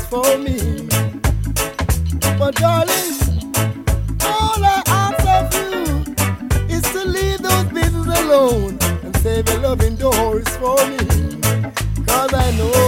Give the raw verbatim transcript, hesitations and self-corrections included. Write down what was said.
for me. But darling, all I ask of you is to leave those business alone and save your loving doors for me. Cause I know